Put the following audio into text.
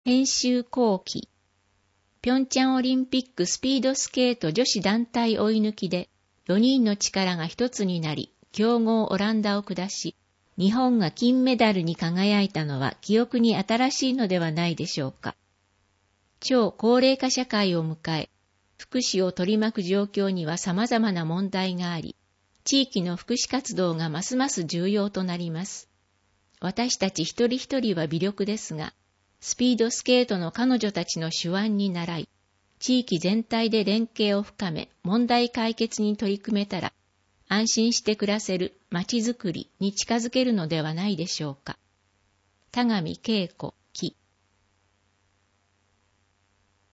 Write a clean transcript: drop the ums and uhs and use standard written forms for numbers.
編集後期。ピョンチャンオリンピックスピードスケート女子団体追い抜きで4人の力が一つになり、強豪オランダを下し、日本が金メダルに輝いたのは記憶に新しいのではないでしょうか。超高齢化社会を迎え、福祉を取り巻く状況には様々な問題があり、地域の福祉活動がますます重要となります。私たち一人一人は微力ですが、スピードスケートの彼女たちの手腕に倣い、地域全体で連携を深め、問題解決に取り組めたら、安心して暮らせるまちづくりに近づけるのではないでしょうか。田上恵子